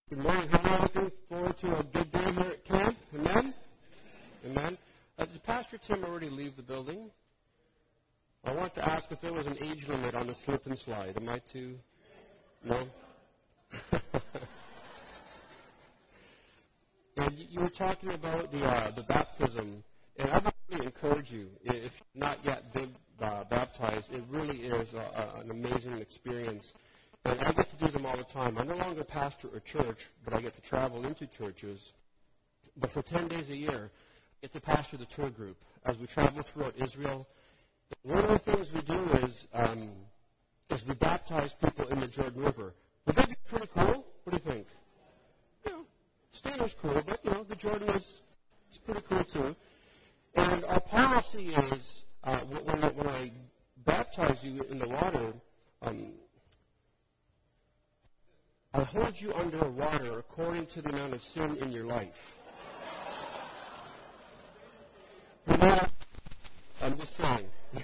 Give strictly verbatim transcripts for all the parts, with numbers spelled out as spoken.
Good morning. How are you looking forward to a good day here at camp? Amen? Amen. Uh, did Pastor Tim already leave the building? I want to ask if there was an age limit on the slip and slide. Am I too? No? And you, you were talking about the uh, the baptism, and I would really encourage you, if not yet been uh, baptized, it really is a, a, an amazing experience. And I get to do them all the time. I no longer pastor a church, but I get to travel into churches. But for ten days a year, I get to pastor the tour group as we travel throughout Israel. One of the things we do is um, is we baptize people in the Jordan River. Would that be pretty cool? What do you think? You know, Spain is cool, but you know the Jordan is, is pretty cool too. And our policy is uh, when, when I baptize you in the water, um, I hold you under water according to the amount of sin in your life. Not, I'm just saying.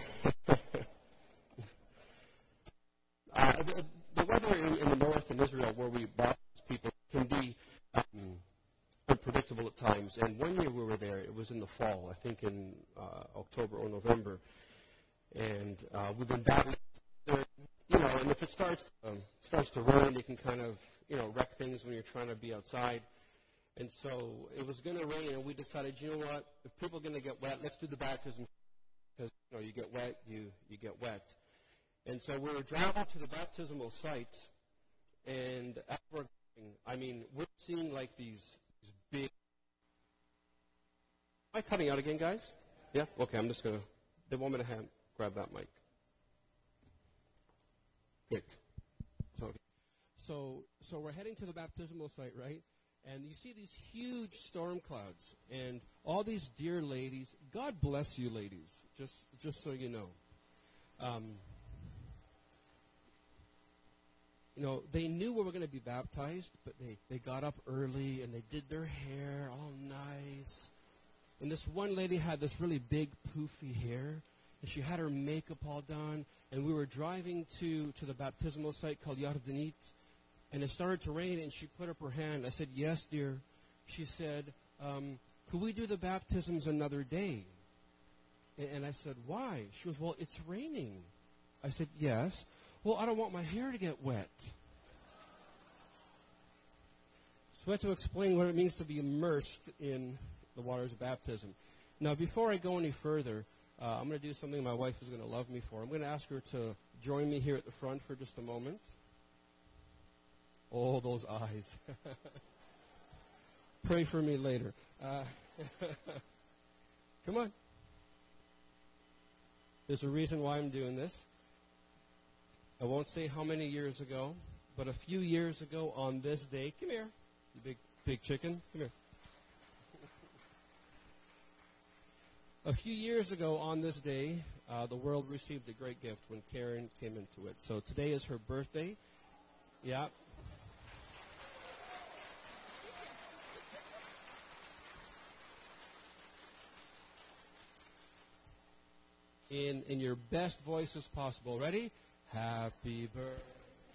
uh, the, the weather in, in the north in Israel, where we baptize people, can be um, unpredictable at times. And one year we were there, it was in the fall, I think in uh, October or November. And uh, we've been battling. You know, and if it starts um, starts to rain, it can kind of, you know, wreck things when you're trying to be outside. And so it was going to rain, and we decided, you know what, if people are going to get wet, let's do the baptism. Because, you know, you get wet, you, you get wet. And so we were driving to the baptismal site, and as we're going, I mean, we're seeing like these, these big... Am I cutting out again, guys? Yeah? Okay, I'm just going to... They want me to hand, grab that mic. Great. So, so, so we're heading to the baptismal site, right? And you see these huge storm clouds, and all these dear ladies. God bless you, ladies. Just, just so you know. Um, you know, they knew we were going to be baptized, but they, they got up early and they did their hair all nice. And this one lady had this really big, poofy hair. And she had her makeup all done, and we were driving to, to the baptismal site called Yardenit, and it started to rain, and she put up her hand. I said, yes, dear. She said, um, could we do the baptisms another day? And, and I said, why? She was, well, it's raining. I said, yes. Well, I don't want my hair to get wet. So I had to explain what it means to be immersed in the waters of baptism. Now, before I go any further, Uh, I'm going to do something my wife is going to love me for. I'm going to ask her to join me here at the front for just a moment. Oh, those eyes. Pray for me later. Uh, come on. There's a reason why I'm doing this. I won't say how many years ago, but a few years ago on this day, come here, you big, big chicken, come here. A few years ago on this day, uh, the world received a great gift when Karen came into it. So today is her birthday. Yeah. In in your best voice as possible. Ready? Happy birthday.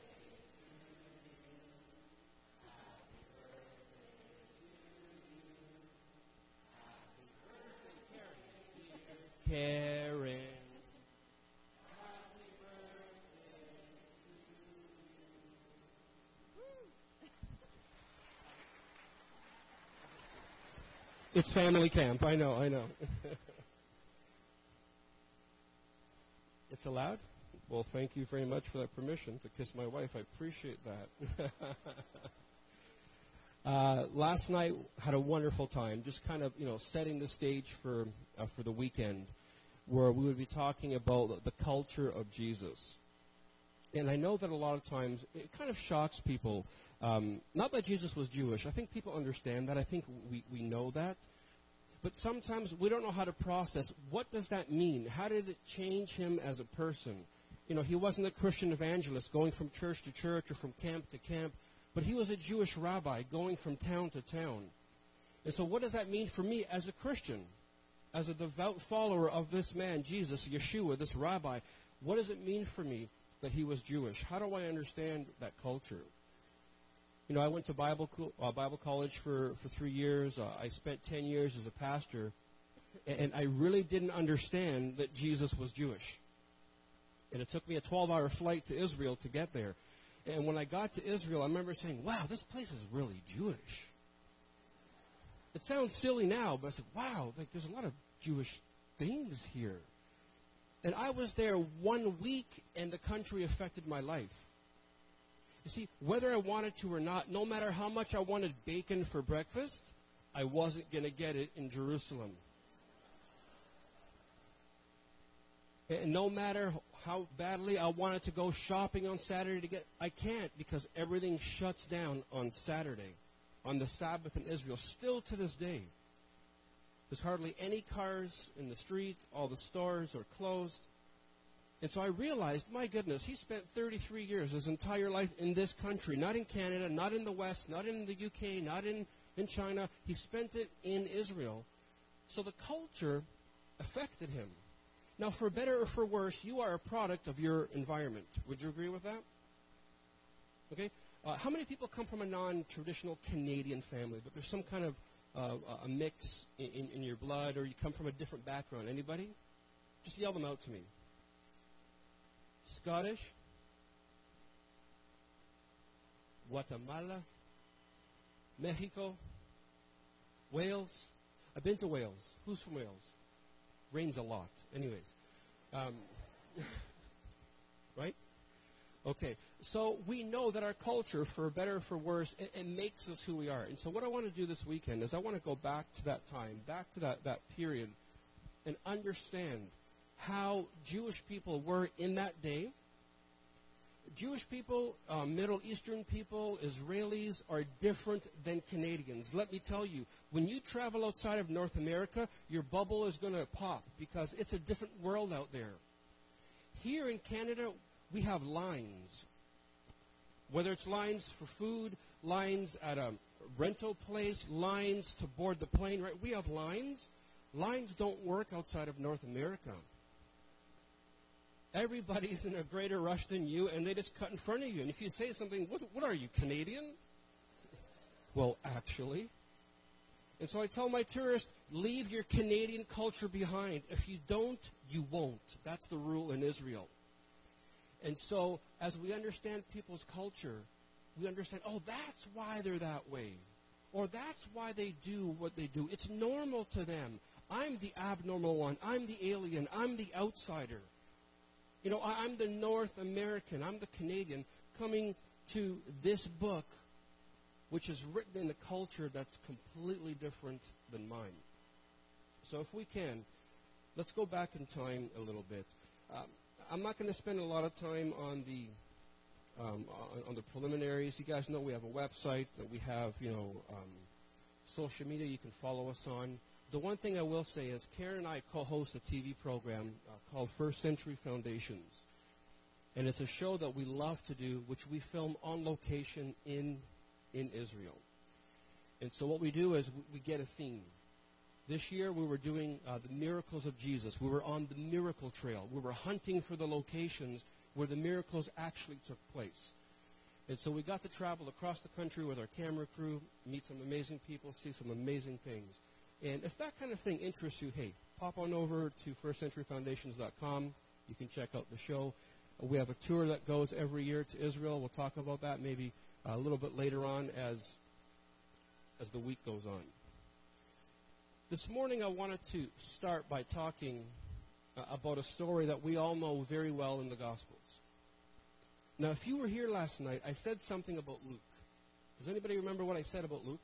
Karen. Happy birthday to you. It's family camp. I know, I know. It's allowed? Well, thank you very much for that permission to kiss my wife. I appreciate that. Uh, last night had a wonderful time, just kind of, you know, setting the stage for uh, for the weekend, where we would be talking about the culture of Jesus. And I know that a lot of times it kind of shocks people. Um, not that Jesus was Jewish. I think people understand that. I think we, we know that. But sometimes we don't know how to process. What does that mean? How did it change him as a person? You know, he wasn't a Christian evangelist going from church to church or from camp to camp. But he was a Jewish rabbi going from town to town. And so what does that mean for me as a Christian, as a devout follower of this man, Jesus, Yeshua, this rabbi? What does it mean for me that he was Jewish? How do I understand that culture? You know, I went to Bible co- uh, Bible college for, for three years. Uh, I spent ten years as a pastor, and, and I really didn't understand that Jesus was Jewish. And it took me a twelve-hour flight to Israel to get there. And when I got to Israel, I remember saying, wow, this place is really Jewish. It sounds silly now, but I said, wow, like there's a lot of Jewish things here. And I was there one week, and the country affected my life. You see, whether I wanted to or not, no matter how much I wanted bacon for breakfast, I wasn't going to get it in Jerusalem. And no matter how badly I wanted to go shopping on Saturday to get, I can't because everything shuts down on Saturday, on the Sabbath in Israel, still to this day. There's hardly any cars in the street. All the stores are closed. And so I realized, my goodness, he spent thirty-three years, his entire life in this country, not in Canada, not in the West, not in the U K, not in, in China. He spent it in Israel. So the culture affected him. Now, for better or for worse, you are a product of your environment. Would you agree with that? Okay. Uh, how many people come from a non-traditional Canadian family, but there's some kind of uh, a mix in, in, in your blood, or you come from a different background? Anybody? Just yell them out to me. Scottish, Guatemala, Mexico, Wales. I've been to Wales. Who's from Wales? Rains a lot. Anyways. Um, right? Okay. So we know that our culture, for better or for worse, it, it makes us who we are. And so what I want to do this weekend is I want to go back to that time, back to that, that period, and understand how Jewish people were in that day. Jewish people, uh, Middle Eastern people, Israelis are different than Canadians. Let me tell you, when you travel outside of North America, your bubble is going to pop because it's a different world out there. Here in Canada, we have lines. Whether it's lines for food, lines at a rental place, lines to board the plane, right? We have lines. Lines don't work outside of North America. Everybody's in a greater rush than you, and they just cut in front of you. And if you say something, what, what are you, Canadian? Well, actually. And so I tell my tourists, leave your Canadian culture behind. If you don't, you won't. That's the rule in Israel. And so as we understand people's culture, we understand, oh, that's why they're that way. Or that's why they do what they do. It's normal to them. I'm the abnormal one. I'm the alien. I'm the outsider. You know, I'm the North American, I'm the Canadian, coming to this book, which is written in a culture that's completely different than mine. So if we can, let's go back in time a little bit. Um, I'm not going to spend a lot of time on the um, on, on the preliminaries. You guys know we have a website, that we have, you know, um, social media you can follow us on. The one thing I will say is Karen and I co-host a T V program uh, called First Century Foundations. And it's a show that we love to do, which we film on location in in Israel. And so what we do is we, we get a theme. This year we were doing uh, the miracles of Jesus. We were on the miracle trail. We were hunting for the locations where the miracles actually took place. And so we got to travel across the country with our camera crew, meet some amazing people, see some amazing things. And if that kind of thing interests you, hey, pop on over to first century foundations dot com. You can check out the show. Uh, we have a tour that goes every year to Israel. We'll talk about that maybe uh, a little bit later on as, as the week goes on. This morning I wanted to start by talking uh, about a story that we all know very well in the Gospels. Now, if you were here last night, I said something about Luke. Does anybody remember what I said about Luke?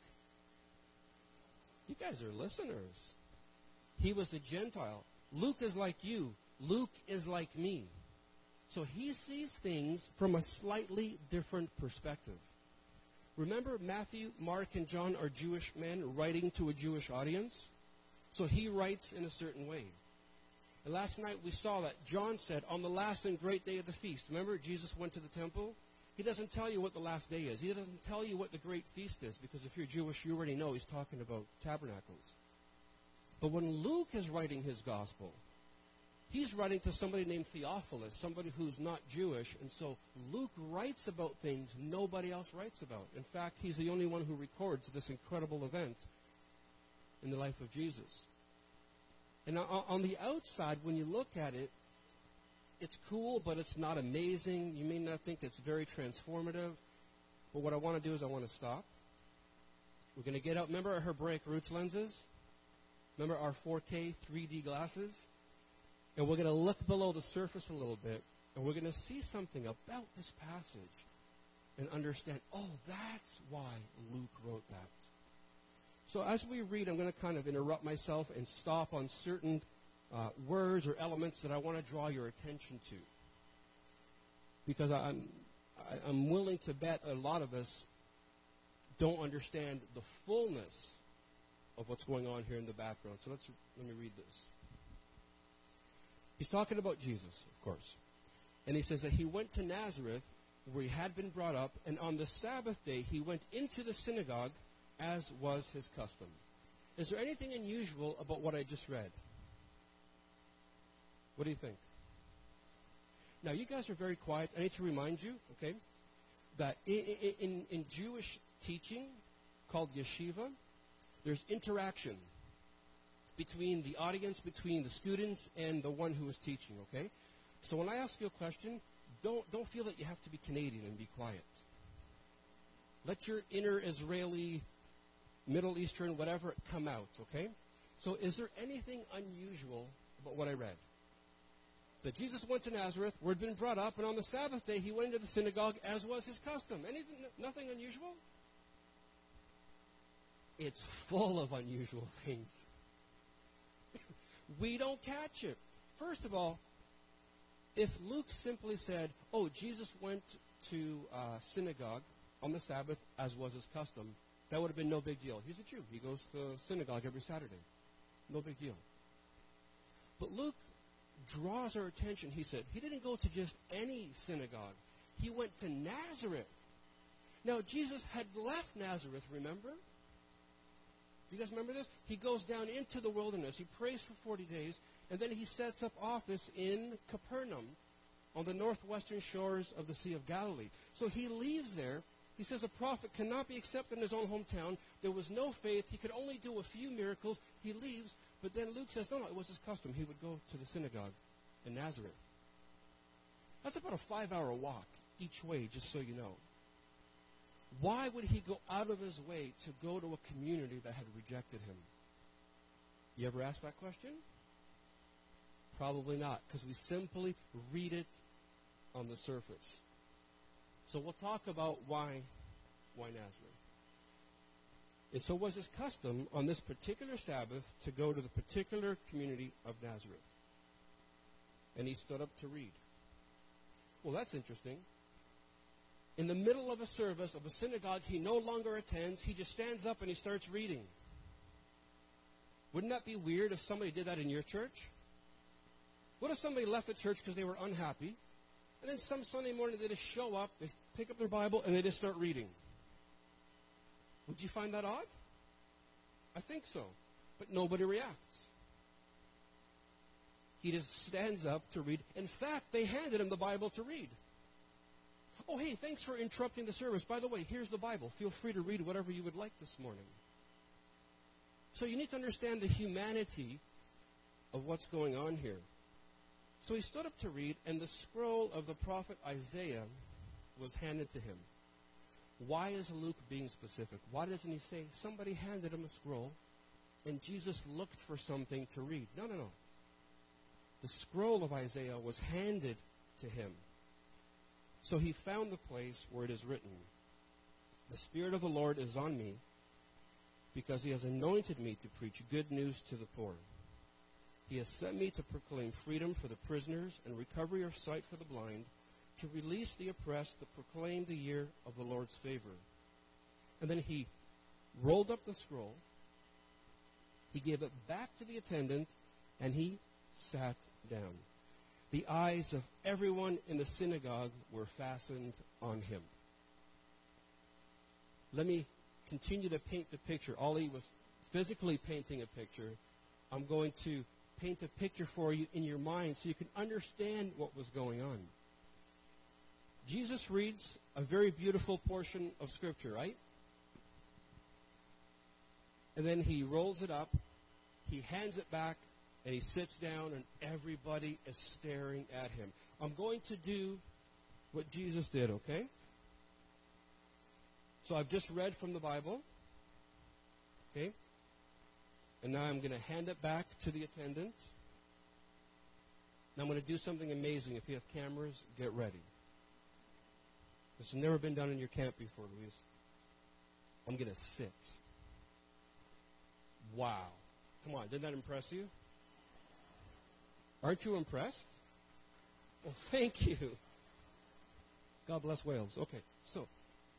You guys are listeners. He was a Gentile. Luke is like you. Luke is like me. So he sees things from a slightly different perspective. Remember, Matthew, Mark, and John are Jewish men writing to a Jewish audience. So he writes in a certain way. And last night we saw that John said, on the last and great day of the feast. Remember, Jesus went to the temple? He doesn't tell you what the last day is. He doesn't tell you what the great feast is, because if you're Jewish, you already know he's talking about tabernacles. But when Luke is writing his gospel, he's writing to somebody named Theophilus, somebody who's not Jewish. And so Luke writes about things nobody else writes about. In fact, he's the only one who records this incredible event in the life of Jesus. And on the outside, when you look at it, it's cool, but it's not amazing. You may not think it's very transformative. But what I want to do is I want to stop. We're going to get out. Remember our Hebraic Roots lenses? Remember our four K three D glasses? And we're going to look below the surface a little bit, and we're going to see something about this passage and understand, oh, that's why Luke wrote that. So as we read, I'm going to kind of interrupt myself and stop on certain uh, words or elements that I want to draw your attention to. Because I'm, I'm willing to bet a lot of us don't understand the fullness of what's going on here in the background. So let's let me read this. He's talking about Jesus, of course. And he says that he went to Nazareth, where he had been brought up, and on the Sabbath day he went into the synagogue, as was his custom. Is there anything unusual about what I just read? What do you think? Now, you guys are very quiet. I need to remind you, okay, that in, in, in Jewish teaching called yeshiva, there's interaction between the audience, between the students, and the one who is teaching, okay? So when I ask you a question, don't, don't feel that you have to be Canadian and be quiet. Let your inner Israeli, Middle Eastern, whatever, come out, okay? So is there anything unusual about what I read? That Jesus went to Nazareth, where he'd been brought up, and on the Sabbath day he went into the synagogue, as was his custom. Anything, nothing unusual? It's full of unusual things. We don't catch it. First of all, if Luke simply said, oh, Jesus went to uh, synagogue on the Sabbath, as was his custom, that would have been no big deal. He's a Jew. He goes to synagogue every Saturday. No big deal. But Luke draws our attention. He said he didn't go to just any synagogue. He went to Nazareth. Now, Jesus had left Nazareth, remember? You guys remember this? He goes down into the wilderness. He prays for forty days, and then he sets up office in Capernaum on the northwestern shores of the Sea of Galilee. So he leaves there. He says a prophet cannot be accepted in his own hometown. There was no faith. He could only do a few miracles. He leaves. But then Luke says, no, no, it was his custom. He would go to the synagogue in Nazareth. That's about a five-hour walk each way, just so you know. Why would he go out of his way to go to a community that had rejected him? You ever ask that question? Probably not, because we simply read it on the surface. So we'll talk about why, why Nazareth. And so it was his custom on this particular Sabbath to go to the particular community of Nazareth. And he stood up to read. Well, that's interesting. In the middle of a service of a synagogue he no longer attends, he just stands up and he starts reading. Wouldn't that be weird if somebody did that in your church? What if somebody left the church because they were unhappy, and then some Sunday morning they just show up, they pick up their Bible, and they just start reading? Would you find that odd? I think so. But nobody reacts. He just stands up to read. In fact, they handed him the Bible to read. Oh, hey, thanks for interrupting the service. By the way, here's the Bible. Feel free to read whatever you would like this morning. So you need to understand the humanity of what's going on here. So he stood up to read, and the scroll of the prophet Isaiah was handed to him. Why is Luke being specific? Why doesn't he say somebody handed him a scroll and Jesus looked for something to read? No, no, no. The scroll of Isaiah was handed to him. So he found the place where it is written, the Spirit of the Lord is on me because he has anointed me to preach good news to the poor. He has sent me to proclaim freedom for the prisoners and recovery of sight for the blind, to release the oppressed, to proclaim the year of the Lord's favor. And then he rolled up the scroll, he gave it back to the attendant, and he sat down. The eyes of everyone in the synagogue were fastened on him. Let me continue to paint the picture. Ollie was physically painting a picture. I'm going to paint a picture for you in your mind so you can understand what was going on. Jesus reads a very beautiful portion of Scripture, right? And then he rolls it up, he hands it back, and he sits down, and everybody is staring at him. I'm going to do what Jesus did, okay? So I've just read from the Bible, okay? And now I'm going to hand it back to the attendant. Now I'm going to do something amazing. If you have cameras, get ready. This has never been done in your camp before, Luis. I'm going to sit. Wow. Come on, didn't that impress you? Aren't you impressed? Well, thank you. God bless Wales. Okay, so.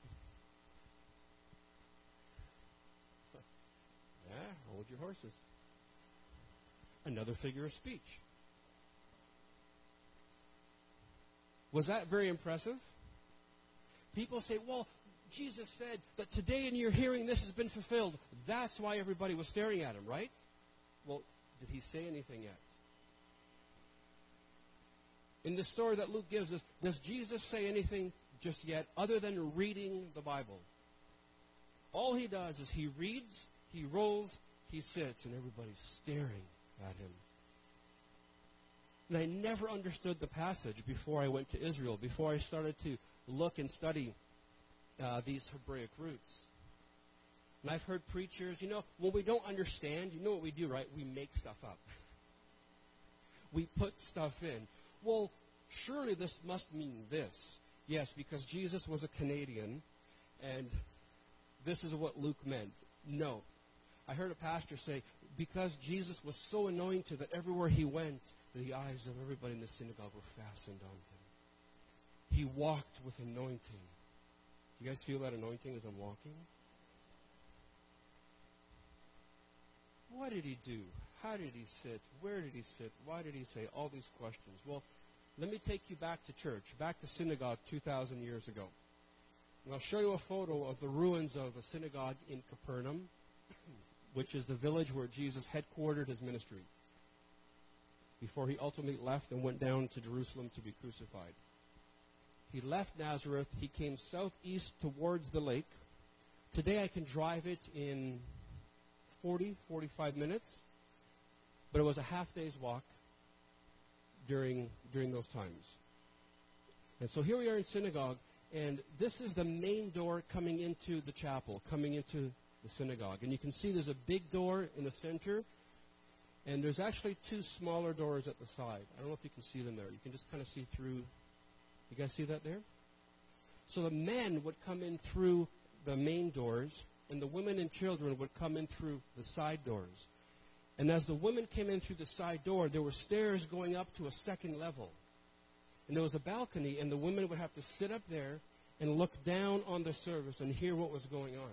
Yeah, hold your horses. Another figure of speech. Was that very impressive? People say, well, Jesus said that today in your hearing this has been fulfilled. That's why everybody was staring at him, right? Well, did he say anything yet? In the story that Luke gives us, does Jesus say anything just yet other than reading the Bible? All he does is he reads, he rolls, he sits, and everybody's staring at him. And I never understood the passage before I went to Israel, before I started to look and study uh, these Hebraic roots. And I've heard preachers, you know, when we don't understand, you know what we do, right? We make stuff up. We put stuff in. Well, surely this must mean this. Yes, because Jesus was a Canadian, and this is what Luke meant. No. I heard a pastor say, because Jesus was so anointed that everywhere he went, the eyes of everybody in the synagogue were fastened on him. He walked with anointing. You guys feel that anointing as I'm walking? What did he do? How did he sit? Where did he sit? Why did he say all these questions? Well, let me take you back to church, back to synagogue two thousand years ago. And I'll show you a photo of the ruins of a synagogue in Capernaum, which is the village where Jesus headquartered his ministry before he ultimately left and went down to Jerusalem to be crucified. He left Nazareth. He came southeast towards the lake. Today I can drive it in forty, forty-five minutes, but it was a half day's walk during during those times. And so here we are in synagogue, and this is the main door coming into the chapel, coming into the synagogue. And you can see there's a big door in the center, and there's actually two smaller doors at the side. I don't know if you can see them there. You can just kind of see through. You guys see that there? So the men would come in through the main doors, and the women and children would come in through the side doors. And as the women came in through the side door, there were stairs going up to a second level. And there was a balcony, and the women would have to sit up there and look down on the service and hear what was going on.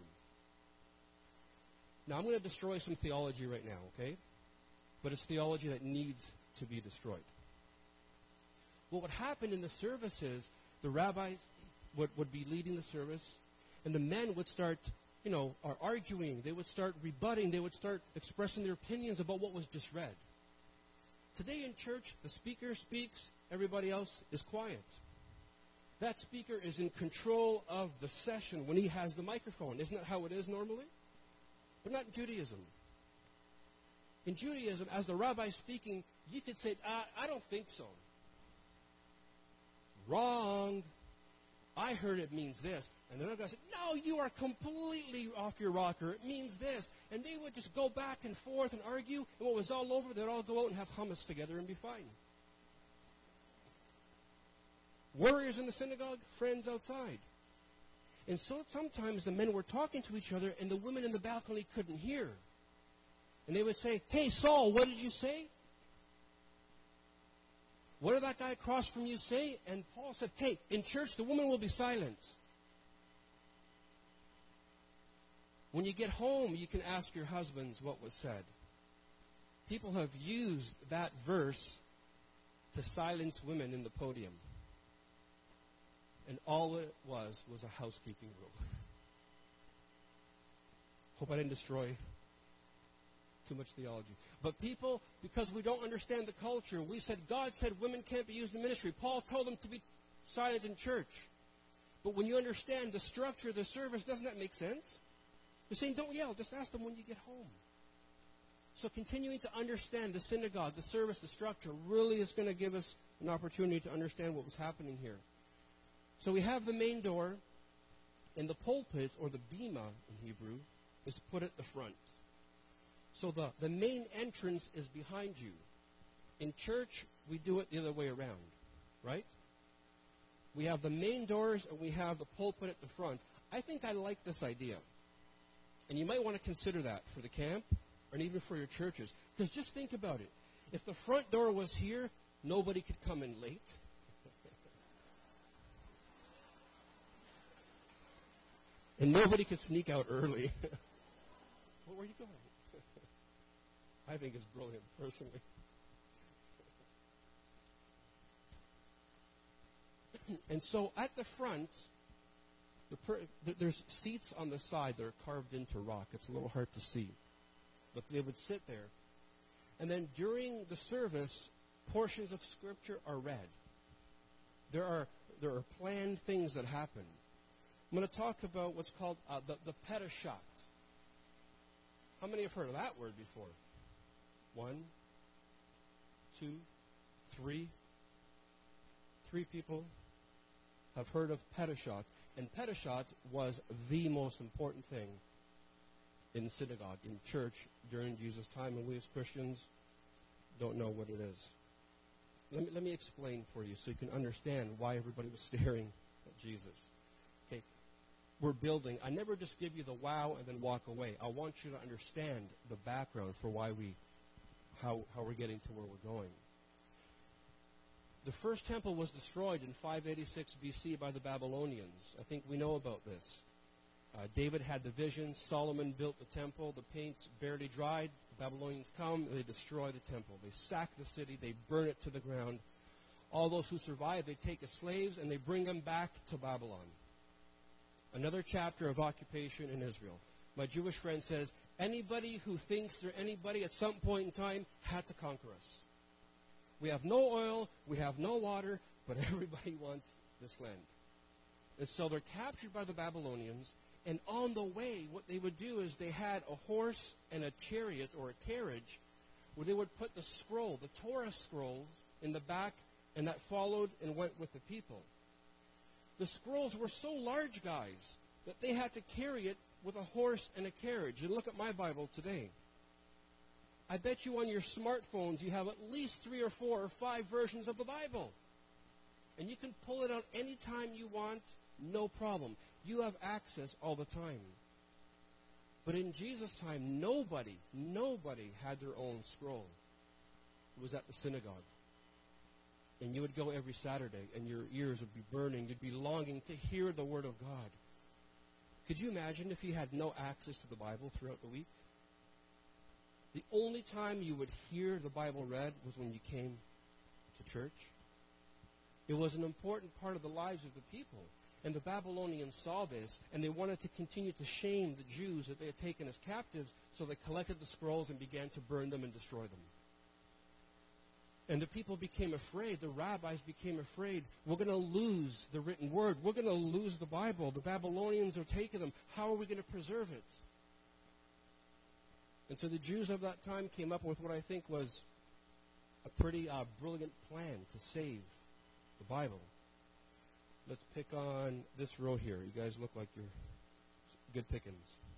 Now, I'm going to destroy some theology right now, okay? But it's theology that needs to be destroyed. What would happen in the services, the rabbis would, would be leading the service, and the men would start, you know, are arguing. They would start rebutting. They would start expressing their opinions about what was just read. Today in church, the speaker speaks, everybody else is quiet. That speaker is in control of the session when he has the microphone. Isn't that how it is normally? But not in Judaism. In Judaism, as the rabbi is speaking, you could say, I, I don't think so. Wrong. I heard it means this. And then the other guy said, no, you are completely off your rocker. It means this. And they would just go back and forth and argue. And when it was all over, they'd all go out and have hummus together and be fine. Warriors in the synagogue, friends outside. And so sometimes the men were talking to each other, and the women in the balcony couldn't hear. And they would say, hey, Saul, what did you say? What did that guy across from you say? And Paul said, hey, in church, the woman will be silent. When you get home, you can ask your husbands what was said. People have used that verse to silence women in the podium. And all it was was a housekeeping rule. Hope I didn't destroy too much theology. But people, because we don't understand the culture, we said, God said women can't be used in ministry. Paul told them to be silent in church. But when you understand the structure of the service, doesn't that make sense? You're saying, don't yell, just ask them when you get home. So continuing to understand the synagogue, the service, the structure, really is going to give us an opportunity to understand what was happening here. So we have the main door, and the pulpit, or the bima in Hebrew, is put at the front. So the, the main entrance is behind you. In church, we do it the other way around, right? We have the main doors, and we have the pulpit at the front. I think I like this idea. And you might want to consider that for the camp, and even for your churches. Because just think about it. If the front door was here, nobody could come in late. And nobody could sneak out early. Well, where are you going? I think it's brilliant, personally. And so at the front, the per, th- there's seats on the side that are carved into rock. It's a little hard to see. But they would sit there. And then during the service, portions of Scripture are read. There are there are planned things that happen. I'm going to talk about what's called uh, the, the Pedashot. How many have heard of that word before? One, two, three. Three people have heard of Pedashot. And Pedashot was the most important thing in synagogue, in church, during Jesus' time. And we as Christians don't know what it is. Let me, let me explain for you so you can understand why everybody was staring at Jesus. Okay, we're building. I never just give you the wow and then walk away. I want you to understand the background for why we, how, how we're getting to where we're going. The first temple was destroyed in five eighty-six B C by the Babylonians. I think we know about this. Uh, David had the vision. Solomon built the temple. The paint's barely dried. The Babylonians come. They destroy the temple. They sack the city. They burn it to the ground. All those who survive, they take as slaves and they bring them back to Babylon. Another chapter of occupation in Israel. My Jewish friend says, anybody who thinks they're anybody at some point in time had to conquer us. We have no oil, we have no water, but everybody wants this land. And so they're captured by the Babylonians, and on the way, what they would do is they had a horse and a chariot or a carriage where they would put the scroll, the Torah scrolls, in the back, and that followed and went with the people. The scrolls were so large, guys, that they had to carry it with a horse and a carriage. And look at my Bible today. I bet you on your smartphones you have at least three or four or five versions of the Bible. And you can pull it out anytime you want, no problem. You have access all the time. But in Jesus' time, nobody, nobody had their own scroll. It was at the synagogue. And you would go every Saturday, and your ears would be burning. You'd be longing to hear the Word of God. Could you imagine if you had no access to the Bible throughout the week? The only time you would hear the Bible read was when you came to church. It was an important part of the lives of the people. And the Babylonians saw this, and they wanted to continue to shame the Jews that they had taken as captives, so they collected the scrolls and began to burn them and destroy them. And the people became afraid. The rabbis became afraid. We're going to lose the written word. We're going to lose the Bible. The Babylonians are taking them. How are we going to preserve it? And so the Jews of that time came up with what I think was a pretty uh, brilliant plan to save the Bible. Let's pick on this row here. You guys look like you're good pickings.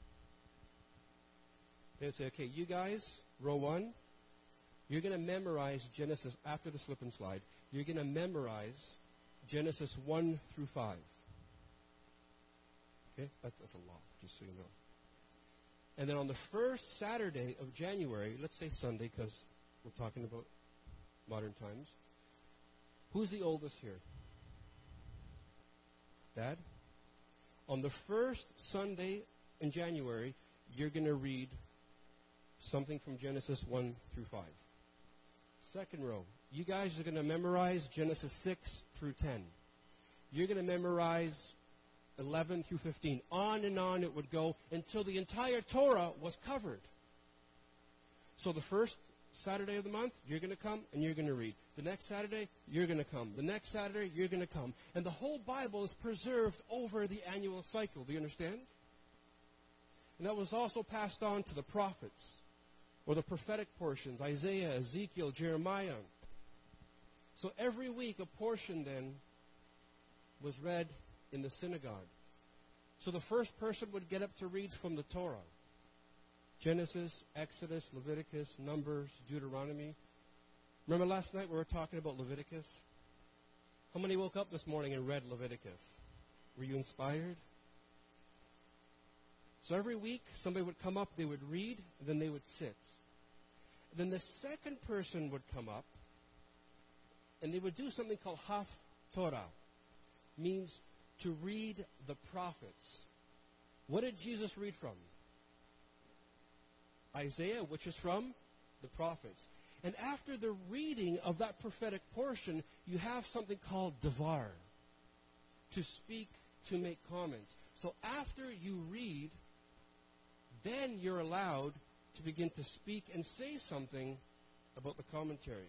They say, okay, you guys, row one, you're going to memorize Genesis, after the slip and slide, you're going to memorize Genesis one through five. Okay? That's, that's a lot, just so you know. And then on the first Saturday of January, let's say Sunday because we're talking about modern times, who's the oldest here? Dad? On the first Sunday in January, you're going to read something from Genesis one through five. Second row, you guys are going to memorize Genesis six through ten. You're going to memorize eleven through fifteen. On and on it would go until the entire Torah was covered. So the first Saturday of the month, you're going to come and you're going to read. The next Saturday, you're going to come. The next Saturday, you're going to come. And the whole Bible is preserved over the annual cycle. Do you understand? And that was also passed on to the prophets, or the prophetic portions, Isaiah, Ezekiel, Jeremiah. So every week, a portion then was read in the synagogue. So the first person would get up to read from the Torah. Genesis, Exodus, Leviticus, Numbers, Deuteronomy. Remember last night we were talking about Leviticus? How many woke up this morning and read Leviticus? Were you inspired? So every week, somebody would come up, they would read, and then they would sit. Then the second person would come up, and they would do something called Haftorah. Means to read the prophets. What did Jesus read from? Isaiah, which is from the prophets. And after the reading of that prophetic portion, you have something called Devar. To speak, to make comments. So after you read, then you're allowed to begin to speak and say something about the commentary.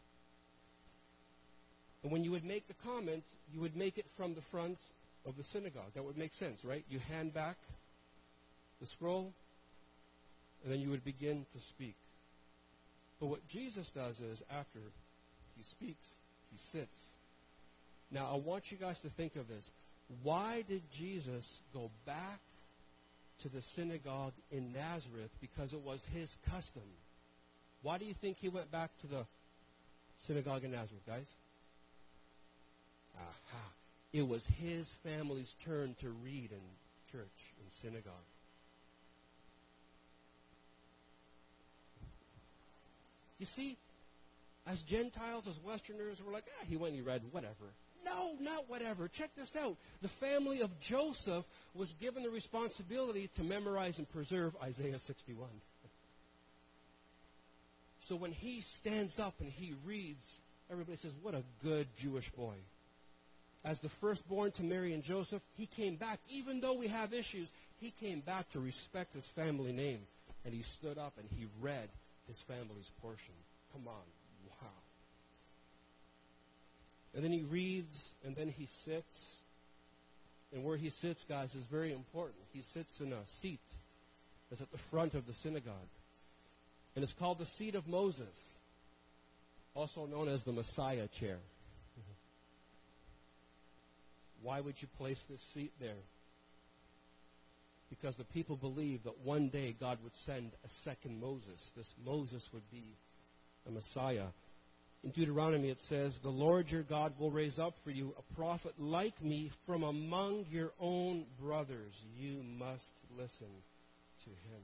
And when you would make the comment, you would make it from the front of the synagogue. That would make sense, right? You hand back the scroll, and then you would begin to speak. But what Jesus does is, after he speaks, he sits. Now, I want you guys to think of this. Why did Jesus go back to the synagogue in Nazareth? Because it was his custom. Why do you think he went back to the synagogue in Nazareth, guys? Aha. It was his family's turn to read in church, in synagogue. You see, as Gentiles, as Westerners, we're like, ah, he went and he read whatever. No, not whatever. Check this out. The family of Joseph was given the responsibility to memorize and preserve Isaiah sixty-one. So when he stands up and he reads, everybody says, what a good Jewish boy. As the firstborn to Mary and Joseph, he came back. Even though we have issues, he came back to respect his family name. And he stood up and he read his family's portion. Come on. Wow. And then he reads, and then he sits. And where he sits, guys, is very important. He sits in a seat that's at the front of the synagogue. And it's called the seat of Moses, also known as the Messiah chair. Why would you place this seat there? Because the people believed that one day God would send a second Moses. This Moses would be a Messiah. In Deuteronomy it says, the Lord your God will raise up for you a prophet like me from among your own brothers. You must listen to him.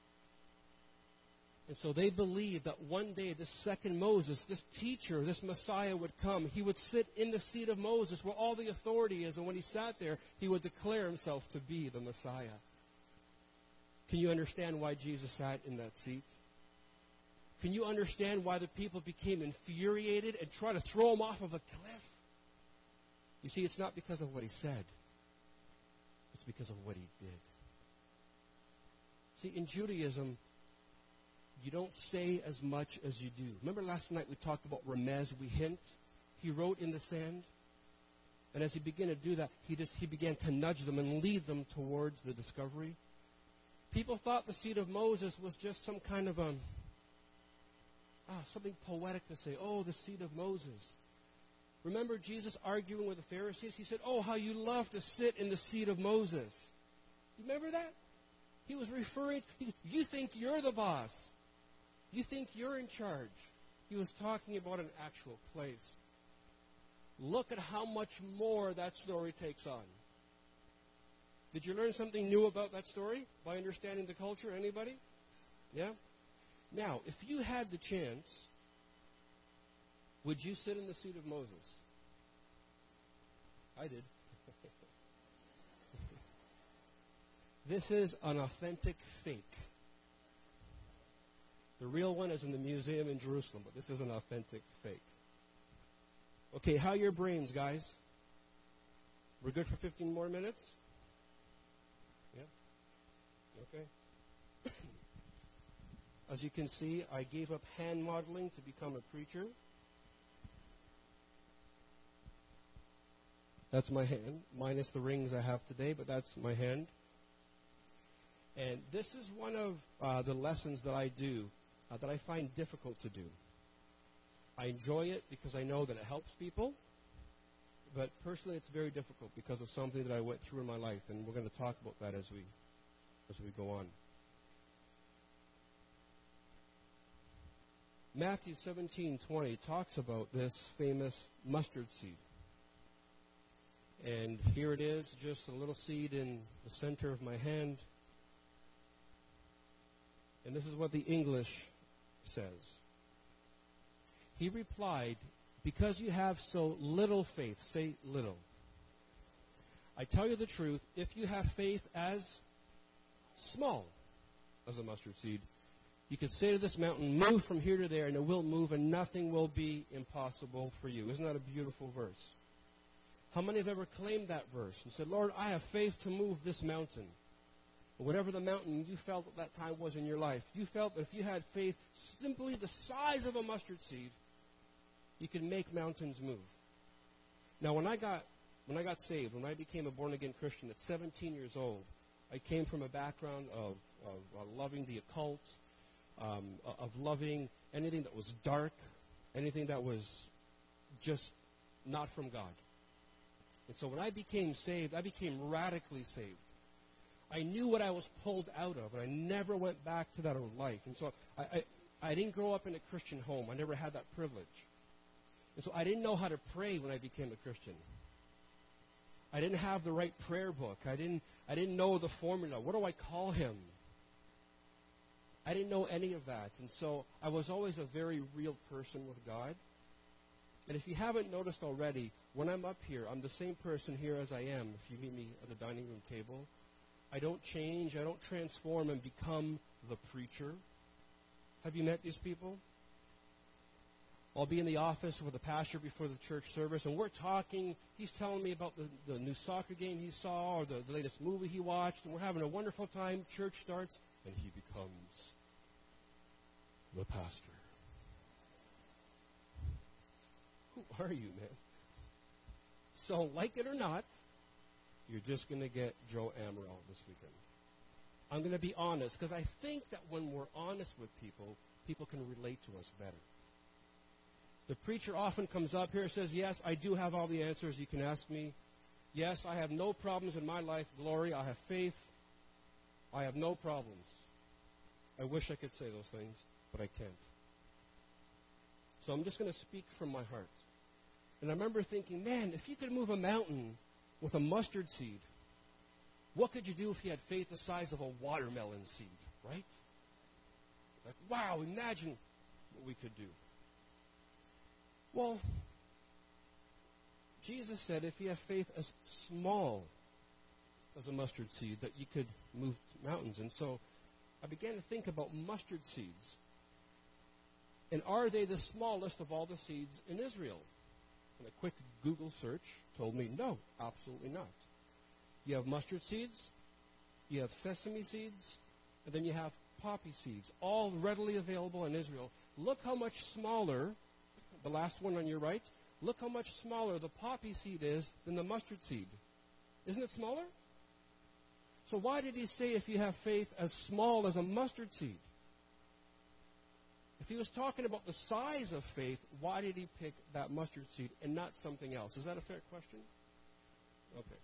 And so they believed that one day this second Moses, this teacher, this Messiah would come. He would sit in the seat of Moses where all the authority is. And when he sat there, he would declare himself to be the Messiah. Can you understand why Jesus sat in that seat? Can you understand why the people became infuriated and tried to throw him off of a cliff? You see, it's not because of what he said. It's because of what he did. See, in Judaism, you don't say as much as you do. Remember last night we talked about Remez, we hint? He wrote in the sand. And as he began to do that, he just he began to nudge them and lead them towards the discovery. People thought the seat of Moses was just some kind of a, ah, something poetic to say, oh, the seat of Moses. Remember Jesus arguing with the Pharisees? He said, oh, how you love to sit in the seat of Moses. You remember that? He was referring, he, you think you're the boss. You think you're in charge. He was talking about an actual place. Look at how much more that story takes on. Did you learn something new about that story by understanding the culture? Anybody? Yeah? Now, if you had the chance, would you sit in the seat of Moses? I did. This is an authentic fake. The real one is in the museum in Jerusalem, but this is an authentic fake. Okay, how are your brains, guys? We're good for fifteen more minutes? Yeah? Okay. As you can see, I gave up hand modeling to become a preacher. That's my hand, minus the rings I have today, but that's my hand. And this is one of uh, the lessons that I do uh, that I find difficult to do. I enjoy it because I know that it helps people, but personally it's very difficult because of something that I went through in my life, and we're going to talk about that as we as we go on. Matthew seventeen twenty talks about this famous mustard seed. And here it is, just a little seed in the center of my hand. And this is what the English says. He replied, "Because you have so little faith," say little. "I tell you the truth, if you have faith as small as a mustard seed, you could say to this mountain, 'Move from here to there,' and it will move, and nothing will be impossible for you." Isn't that a beautiful verse? How many have ever claimed that verse and said, "Lord, I have faith to move this mountain"? Or whatever the mountain you felt at that time was in your life, you felt that if you had faith simply the size of a mustard seed, you could make mountains move. Now, when I got when I got saved, when I became a born-again Christian at seventeen years old, I came from a background of, of, of loving the occult, um, of loving anything that was dark, anything that was just not from God. And so when I became saved, I became radically saved. I knew what I was pulled out of, and I never went back to that old life. And so I, I, I didn't grow up in a Christian home. I never had that privilege. And so I didn't know how to pray when I became a Christian. I didn't have the right prayer book. I didn't, I didn't know the formula. What do I call him? I didn't know any of that. And so I was always a very real person with God. And if you haven't noticed already, when I'm up here, I'm the same person here as I am. If you meet me at the dining room table, I don't change. I don't transform and become the preacher. Have you met these people? I'll be in the office with the pastor before the church service, and we're talking. He's telling me about the, the new soccer game he saw or the, the latest movie he watched, and we're having a wonderful time. Church starts, and he becomes the pastor. Who are you, man? So, like it or not, you're just going to get Joe Amaral this weekend. I'm going to be honest, because I think that when we're honest with people, people can relate to us better. The preacher often comes up here and says, "Yes, I do have all the answers. You can ask me. Yes, I have no problems in my life. Glory, I have faith. I have no problems." I wish I could say those things, but I can't. So I'm just going to speak from my heart. And I remember thinking, man, if you could move a mountain with a mustard seed, what could you do if you had faith the size of a watermelon seed, right? Like, wow, imagine what we could do. Well, Jesus said if you have faith as small as a mustard seed, that you could move mountains. And so I began to think about mustard seeds. And are they the smallest of all the seeds in Israel? And a quick Google search told me, no, absolutely not. You have mustard seeds, you have sesame seeds, and then you have poppy seeds, all readily available in Israel. Look how much smaller, the last one on your right, look how much smaller the poppy seed is than the mustard seed. Isn't it smaller? So why did he say if you have faith as small as a mustard seed? If he was talking about the size of faith, why did he pick that mustard seed and not something else? Is that a fair question? Okay.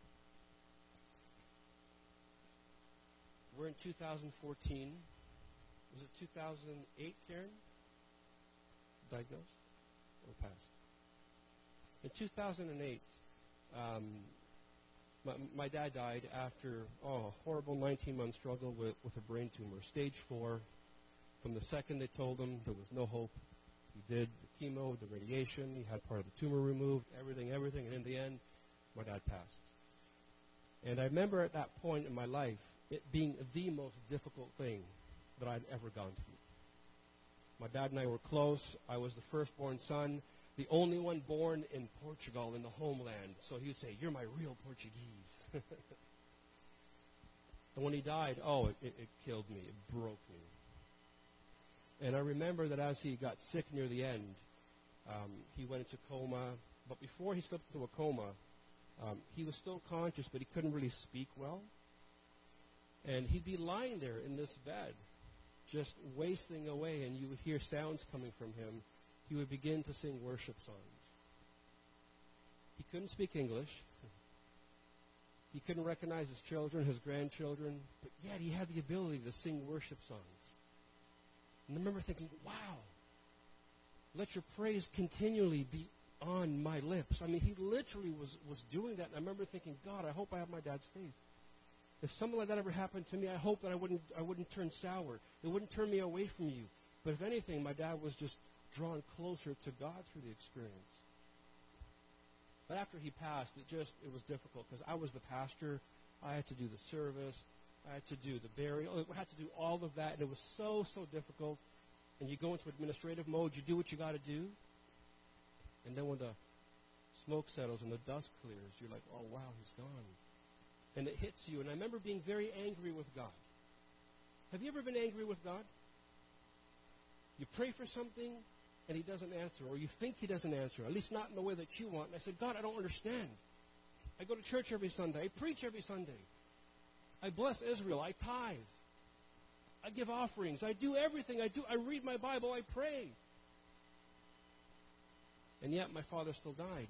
We're in two thousand fourteen. Was it two thousand eight, Karen? Diagnosed or passed? In two thousand eight, um, my, my dad died after oh, a horrible nineteen-month struggle with, with a brain tumor, stage four. From the second they told him there was no hope, he did the chemo, the radiation, he had part of the tumor removed, everything, everything, and in the end, my dad passed. And I remember at that point in my life, it being the most difficult thing that I'd ever gone through. My dad and I were close. I was the firstborn son, the only one born in Portugal, in the homeland. So he would say, "You're my real Portuguese." And when he died, oh, it, it, it killed me. It broke me. And I remember that as he got sick near the end, um, he went into coma. But before he slipped into a coma, um, he was still conscious, but he couldn't really speak well. And he'd be lying there in this bed, just wasting away, and you would hear sounds coming from him. He would begin to sing worship songs. He couldn't speak English. He couldn't recognize his children, his grandchildren, but yet he had the ability to sing worship songs. And I remember thinking, wow, let your praise continually be on my lips. I mean, he literally was, was doing that. And I remember thinking, God, I hope I have my dad's faith. If something like that ever happened to me, I hope that I wouldn't, I wouldn't turn sour. It wouldn't turn me away from you. But if anything, my dad was just drawn closer to God through the experience. But after he passed, it just, it was difficult because I was the pastor. I had to do the service. I had to do the burial. I had to do all of that, and it was so, so difficult. And you go into administrative mode. You do what you got to do. And then when the smoke settles and the dust clears, you're like, oh, wow, he's gone. And it hits you. And I remember being very angry with God. Have you ever been angry with God? You pray for something, and he doesn't answer, or you think he doesn't answer, at least not in the way that you want. And I said, God, I don't understand. I go to church every Sunday. I preach every Sunday. I bless Israel. I tithe. I give offerings. I do everything. I do. I read my Bible. I pray. And yet my father still died.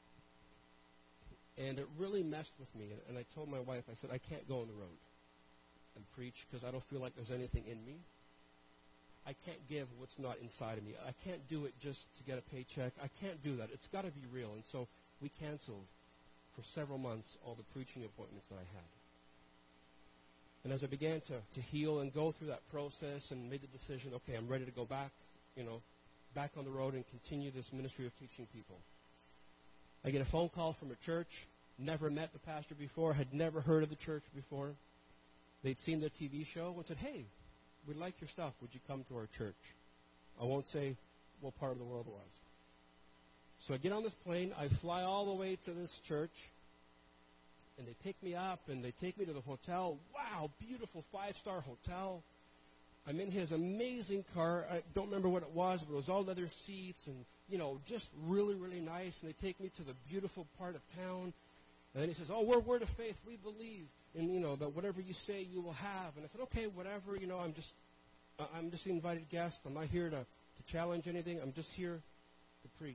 And it really messed with me. And I told my wife, I said, I can't go on the road and preach because I don't feel like there's anything in me. I can't give what's not inside of me. I can't do it just to get a paycheck. I can't do that. It's got to be real. And so we canceled for several months all the preaching appointments that I had. And as I began to, to heal and go through that process and made the decision, okay, I'm ready to go back, you know, back on the road and continue this ministry of teaching people. I get a phone call from a church, never met the pastor before, had never heard of the church before. They'd seen the T V show and said, hey, we like your stuff. Would you come to our church? I won't say what part of the world it was. So I get on this plane. I fly all the way to this church. And they pick me up, and they take me to the hotel. Wow, beautiful five-star hotel. I'm in his amazing car. I don't remember what it was, but it was all leather seats and, you know, just really, really nice. And they take me to the beautiful part of town. And then he says, oh, we're Word of Faith. We believe in, you know, that whatever you say, you will have. And I said, okay, whatever. You know, I'm just I'm just an invited guest. I'm not here to, to challenge anything. I'm just here to preach.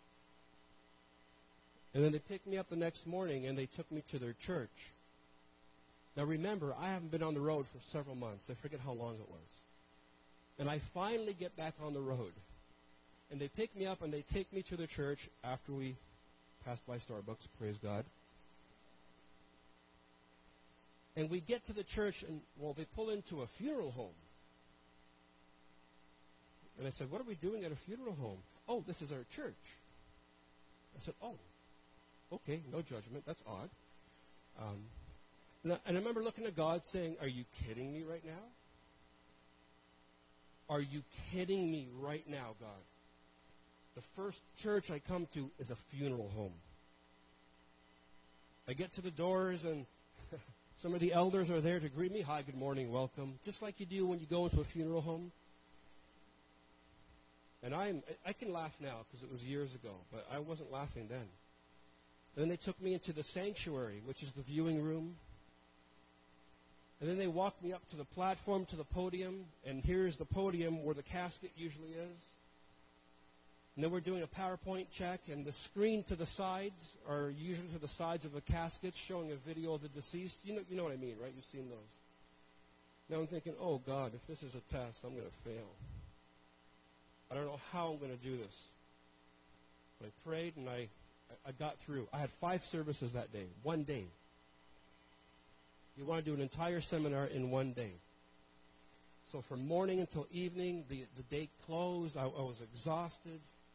And then they picked me up the next morning, and they took me to their church. Now, remember, I haven't been on the road for several months. I forget how long it was. And I finally get back on the road. And they pick me up, and they take me to the church after we passed by Starbucks, praise God. And we get to the church, and, well, they pull into a funeral home. And I said, what are we doing at a funeral home? Oh, this is our church. I said, oh. Okay, no judgment. That's odd. Um, and, I, and I remember looking at God saying, are you kidding me right now? Are you kidding me right now, God? The first church I come to is a funeral home. I get to the doors, and some of the elders are there to greet me. Hi, good morning, welcome. Just like you do when you go into a funeral home. And I'm, I can laugh now because it was years ago, but I wasn't laughing then. And then they took me into the sanctuary, which is the viewing room. And then they walked me up to the platform, to the podium. And here's the podium where the casket usually is. And then we're doing a PowerPoint check. And the screen to the sides are usually to the sides of the caskets showing a video of the deceased. You know, you know what I mean, right? You've seen those. Now I'm thinking, oh, God, if this is a test, I'm going to fail. I don't know how I'm going to do this. But I prayed, and I... I got through. I had five services that day, one day. You want to do an entire seminar in one day. So from morning until evening, the, the day closed. I, I was exhausted.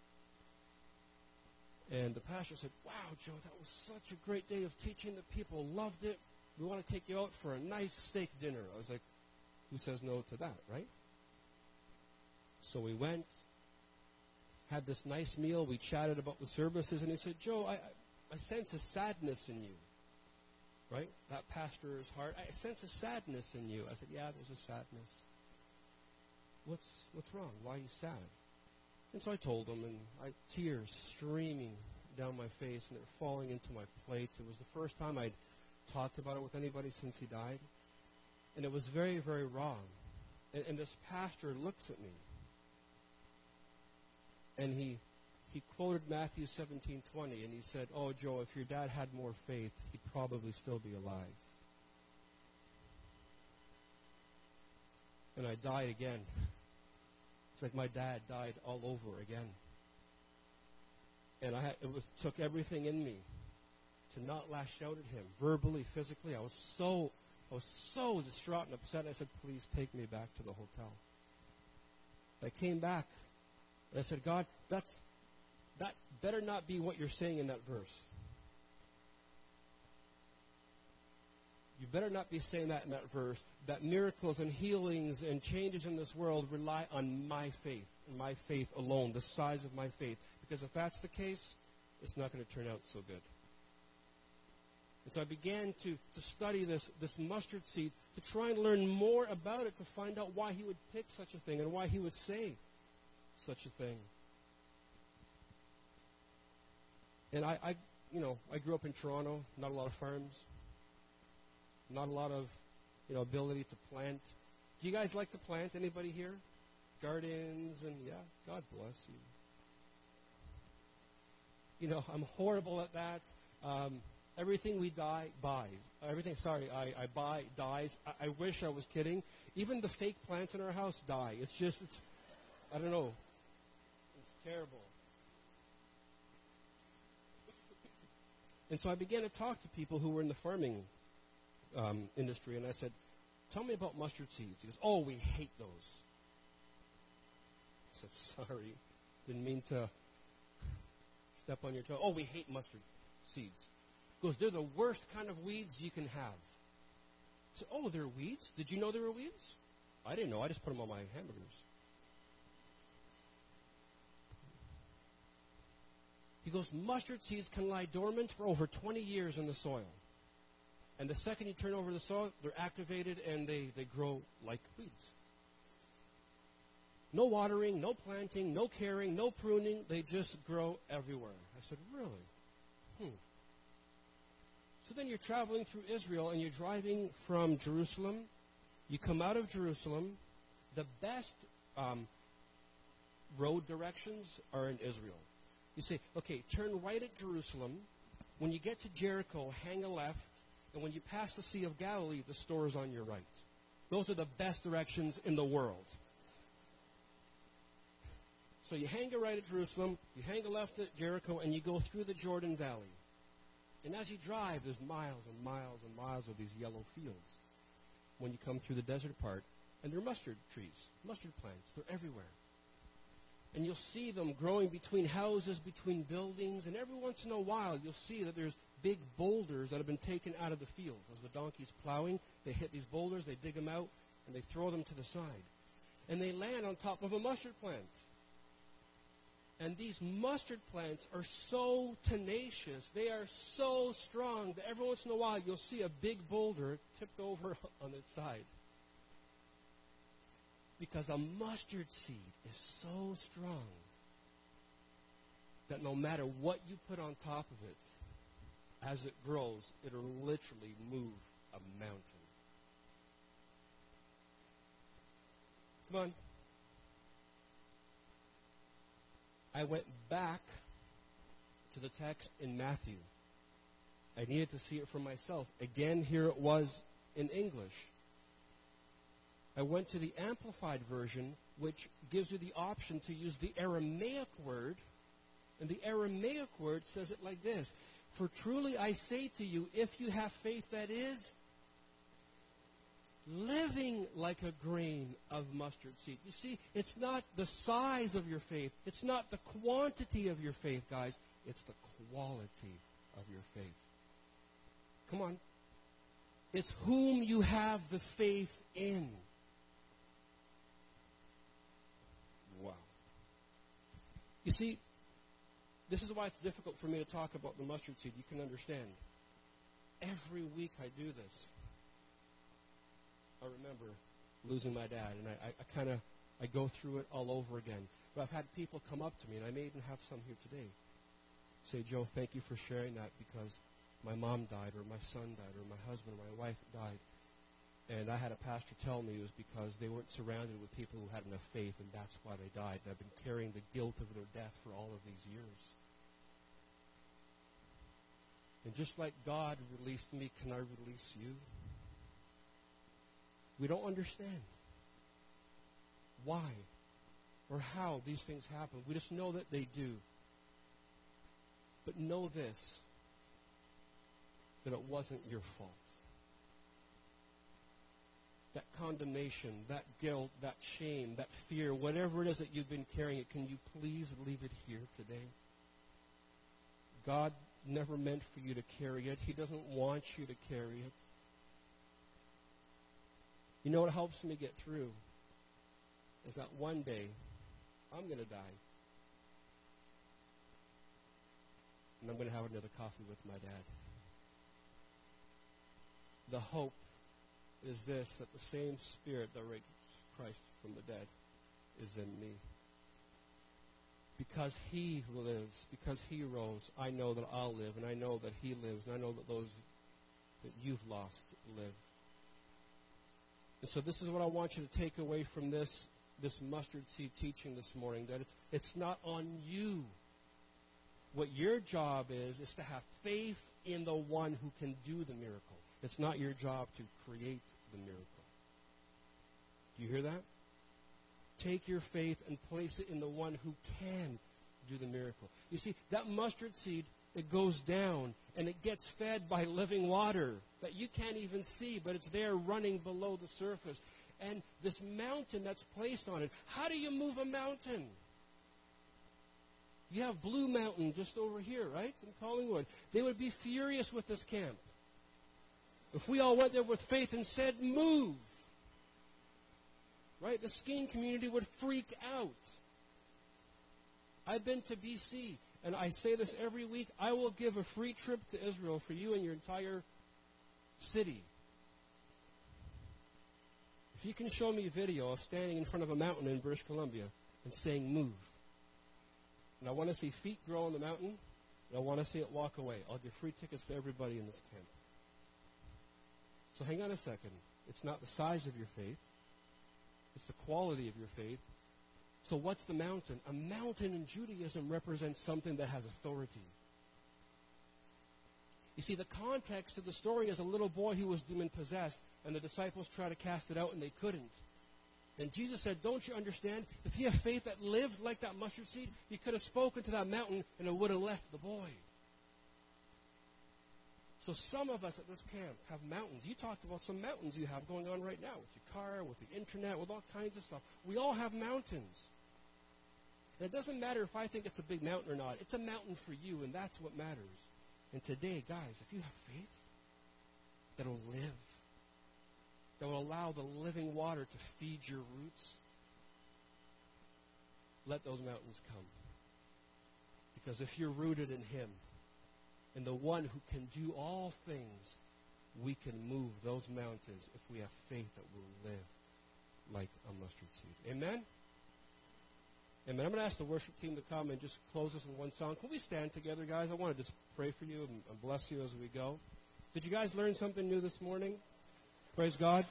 And the pastor said, wow, Joe, that was such a great day of teaching. The people loved it. We want to take you out for a nice steak dinner. I was like, who says no to that, right? So we went. Had this nice meal. We chatted about the services, and he said, Joe, I, I sense a sadness in you, right? That pastor's heart. I sense a sadness in you. I said, yeah, there's a sadness. what's what's wrong? Why are you sad? And so I told him, and I, tears streaming down my face, and they were falling into my plate. It was the first time I'd talked about it with anybody since he died. And it was very, very wrong. And, and this pastor looks at me, and he he quoted Matthew seventeen twenty, and he said, "Oh, Joe, if your dad had more faith, he'd probably still be alive." And I died again. It's like my dad died all over again. And I had, it was, took everything in me to not lash out at him, verbally, physically. I was so, I was so distraught and upset. I said, "Please take me back to the hotel." I came back, and I said, "God, that's that better not be what you're saying in that verse. You better not be saying that in that verse, that miracles and healings and changes in this world rely on my faith, and my faith alone, the size of my faith. Because if that's the case, it's not going to turn out so good." And so I began to, to study this, this mustard seed, to try and learn more about it, to find out why he would pick such a thing and why he would say such a thing. And I, I you know, I grew up in Toronto, not a lot of farms. Not a lot of, you know, ability to plant. Do you guys like to plant? Anybody here? Gardens and, yeah, God bless you. You know, I'm horrible at that. Um, everything we die buys. Everything, sorry, I, I buy dies. I, I wish I was kidding. Even the fake plants in our house die. It's just, it's, I don't know. It's terrible. And so I began to talk to people who were in the farming Um, industry, and I said, "Tell me about mustard seeds." He goes, "Oh, we hate those." I said, "Sorry, didn't mean to step on your toe." "Oh, we hate mustard seeds." He goes, "They're the worst kind of weeds you can have." I said, "Oh, they're weeds? Did you know they were weeds?" "I didn't know. I just put them on my hamburgers." He goes, "Mustard seeds can lie dormant for over twenty years in the soil. And the second you turn over the soil, they're activated and they, they grow like weeds. No watering, no planting, no caring, no pruning. They just grow everywhere." I said, "Really? Hmm." So then you're traveling through Israel and you're driving from Jerusalem. You come out of Jerusalem. The best um, road directions are in Israel. You say, okay, turn right at Jerusalem. When you get to Jericho, hang a left. And when you pass the Sea of Galilee, the store is on your right. Those are the best directions in the world. So you hang a right at Jerusalem, you hang a left at Jericho, and you go through the Jordan Valley. And as you drive, there's miles and miles and miles of these yellow fields when you come through the desert part. And they're mustard trees, mustard plants. They're everywhere. And you'll see them growing between houses, between buildings, and every once in a while you'll see that there's big boulders that have been taken out of the field. As the donkey's plowing, they hit these boulders, they dig them out, and they throw them to the side. And they land on top of a mustard plant. And these mustard plants are so tenacious, they are so strong, that every once in a while you'll see a big boulder tipped over on its side. Because a mustard seed is so strong that no matter what you put on top of it, as it grows, it'll literally move a mountain. Come on. I went back to the text in Matthew. I needed to see it for myself. Again, here it was in English. I went to the Amplified Version, which gives you the option to use the Aramaic word. And the Aramaic word says it like this: "For truly I say to you, if you have faith that is living like a grain of mustard seed." You see, it's not the size of your faith. It's not the quantity of your faith, guys. It's the quality of your faith. Come on. It's whom you have the faith in. Wow. You see, this is why it's difficult for me to talk about the mustard seed. You can understand. Every week I do this. I remember losing my dad, and I, I, I kind of I go through it all over again. But I've had people come up to me, and I may even have some here today, say, Joe, thank you for sharing that because my mom died, or my son died, or my husband or my wife died. And I had a pastor tell me it was because they weren't surrounded with people who had enough faith, and that's why they died. And I've been carrying the guilt of their death for all of these years. And just like God released me, can I release you? We don't understand why or how these things happen. We just know that they do. But know this, that it wasn't your fault. That condemnation, that guilt, that shame, that fear, whatever it is that you've been carrying, it, can you please leave it here today? God never meant for you to carry it. He doesn't want you to carry it. You know what helps me get through? Is that one day I'm going to die. And I'm going to have another coffee with my dad. The hope is this, that the same Spirit that raised Christ from the dead is in me. Because He lives, because He rose, I know that I'll live, and I know that He lives, and I know that those that you've lost live. And so this is what I want you to take away from this, this mustard seed teaching this morning, that it's, it's not on you. What your job is, is to have faith in the one who can do the miracle. It's not your job to create the miracle. Do you hear that? Take your faith and place it in the one who can do the miracle. You see, that mustard seed, it goes down and it gets fed by living water that you can't even see, but it's there running below the surface. And this mountain that's placed on it, how do you move a mountain? You have Blue Mountain just over here, right, in Collingwood. They would be furious with this camp if we all went there with faith and said, move. Right? The skiing community would freak out. I've been to B C, and I say this every week. I will give a free trip to Israel for you and your entire city. If you can show me a video of standing in front of a mountain in British Columbia and saying, move. And I want to see feet grow on the mountain, and I want to see it walk away. I'll give free tickets to everybody in this camp. So hang on a second. It's not the size of your faith. It's the quality of your faith. So what's the mountain? A mountain in Judaism represents something that has authority. You see, the context of the story is a little boy who was demon-possessed, and the disciples tried to cast it out, and they couldn't. And Jesus said, don't you understand? If you have faith that lived like that mustard seed, you could have spoken to that mountain, and it would have left the boy. So some of us at this camp have mountains. You talked about some mountains you have going on right now with your car, with the internet, with all kinds of stuff. We all have mountains. And it doesn't matter if I think it's a big mountain or not. It's a mountain for you, and that's what matters. And today, guys, if you have faith that will live, that will allow the living water to feed your roots, let those mountains come. Because if you're rooted in Him, and the one who can do all things, we can move those mountains if we have faith that will live like a mustard seed. Amen? Amen. I'm going to ask the worship team to come and just close us in one song. Can we stand together, guys? I want to just pray for you and, and bless you as we go. Did you guys learn something new this morning? Praise God.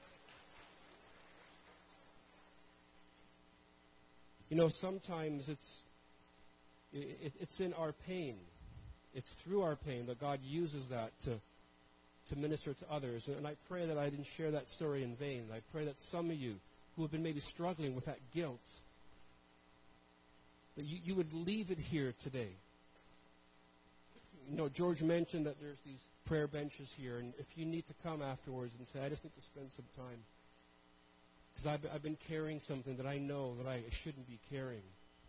You know, sometimes it's it, it's in our pain. It's through our pain that God uses that to, to minister to others. And I pray that I didn't share that story in vain. I pray that some of you who have been maybe struggling with that guilt, that you, you would leave it here today. You know, George mentioned that there's these prayer benches here, and if you need to come afterwards and say, I just need to spend some time, because I've, I've been carrying something that I know that I shouldn't be carrying.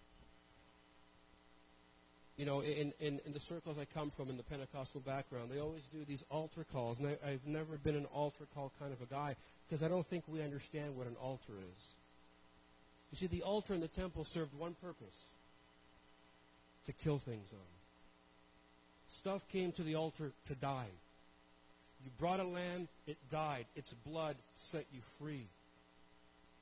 You know, in, in, in the circles I come from, in the Pentecostal background, they always do these altar calls. And I, I've never been an altar call kind of a guy because I don't think we understand what an altar is. You see, the altar in the temple served one purpose: to kill things on. Stuff came to the altar to die. You brought a lamb, it died. Its blood set you free.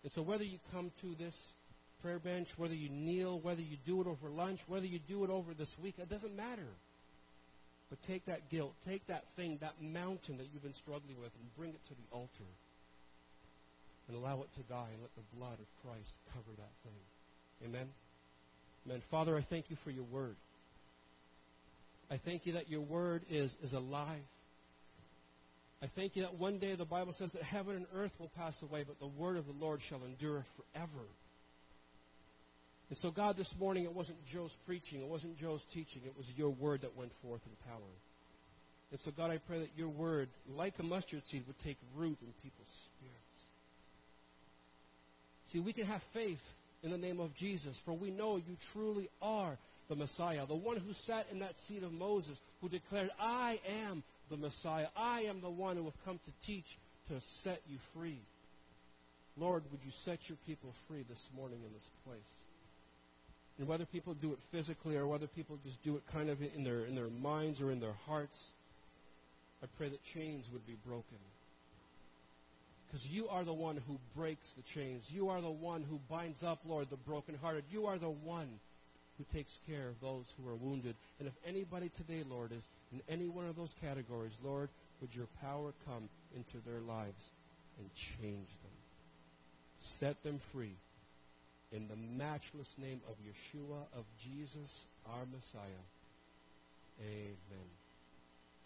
And so whether you come to this prayer bench, whether you kneel, whether you do it over lunch, whether you do it over this week, it doesn't matter. But take that guilt, take that thing, that mountain that you've been struggling with, and bring it to the altar. And allow it to die, and let the blood of Christ cover that thing. Amen? Amen. Father, I thank you for your word. I thank you that your word is, is alive. I thank you that one day the Bible says that heaven and earth will pass away, but the word of the Lord shall endure forever. And so, God, this morning it wasn't Joe's preaching, it wasn't Joe's teaching, it was your word that went forth in power. And so, God, I pray that your word, like a mustard seed, would take root in people's spirits. See, we can have faith in the name of Jesus, for we know you truly are the Messiah, the one who sat in that seat of Moses, who declared, I am the Messiah. I am the one who have come to teach, to set you free. Lord, would you set your people free this morning in this place? And whether people do it physically or whether people just do it kind of in their in their minds or in their hearts, I pray that chains would be broken. Because you are the one who breaks the chains. You are the one who binds up, Lord, the brokenhearted. You are the one who takes care of those who are wounded. And if anybody today, Lord, is in any one of those categories, Lord, would your power come into their lives and change them. Set them free. In the matchless name of Yeshua, of Jesus, our Messiah. Amen.